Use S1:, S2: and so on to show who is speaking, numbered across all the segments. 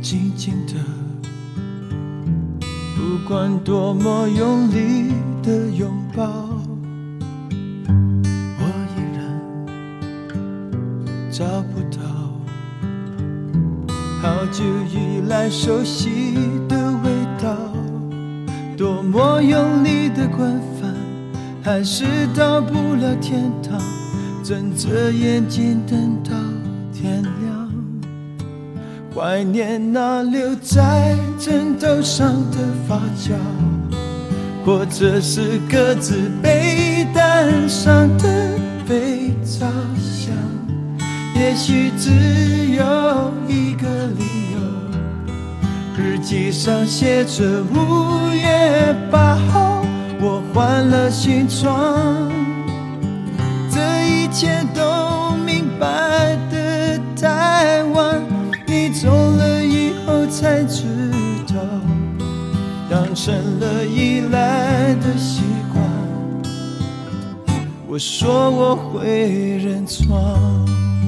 S1: 静静的，不管多么用力的拥抱，我依然找不到好久以来熟悉的味道。多么用力的关翻，还是到不了天堂，睁着眼睛等到天亮。怀念那留在枕头上的发胶，或者是各自被单上的肥皂香。也许只有一个理由，日记上写着5月8号我换了新床。这一切都明白的太晚，你走了以后才知道，养成了依赖的习惯。我说我会认错，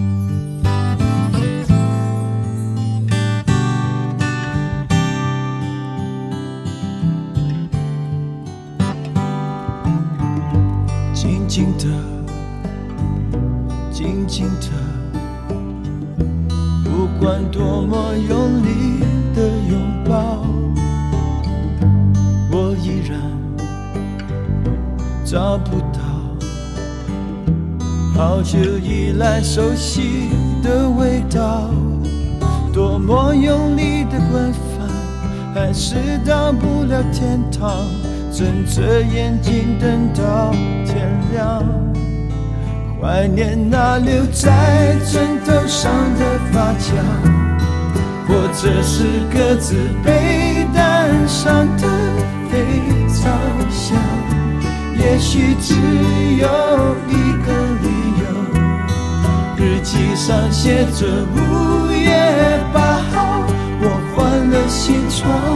S1: 静静的，静静的，不管多么用力的拥抱，我依然找不到好久以来熟悉的味道。多么用力的关翻，还是到不了天堂，睁着眼睛等到天亮。怀念那留在枕头上的发胶，或者是各自被单上的肥皂香。也许只有一个理由，日记上写着5月8号我换了新床。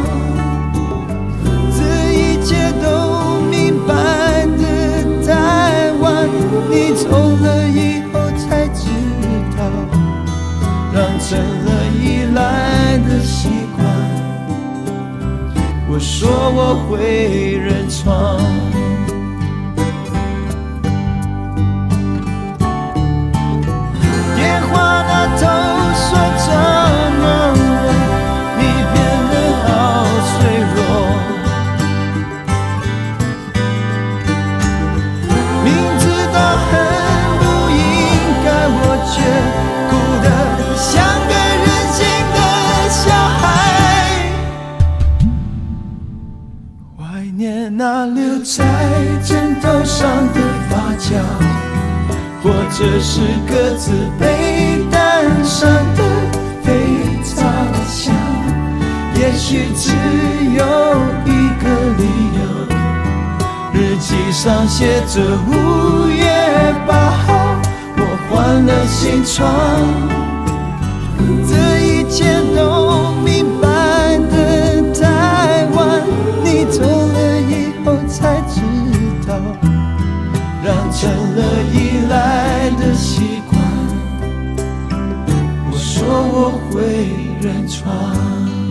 S1: 这一切都明白的太晚，你走了以后才知道，养成了依赖的习惯。我说我会认错，电话那头说着你变得好脆弱，明知道很不应该，我却哭得像个任性的小孩。怀念那留在枕头上的发胶，或者是各自被单上的肥皂香。也许只有一个理由，日记上写着5月8号我换了新床。这一切都明白的太晚，你走了以后才知道，养成了依赖的习惯。我说我会认错。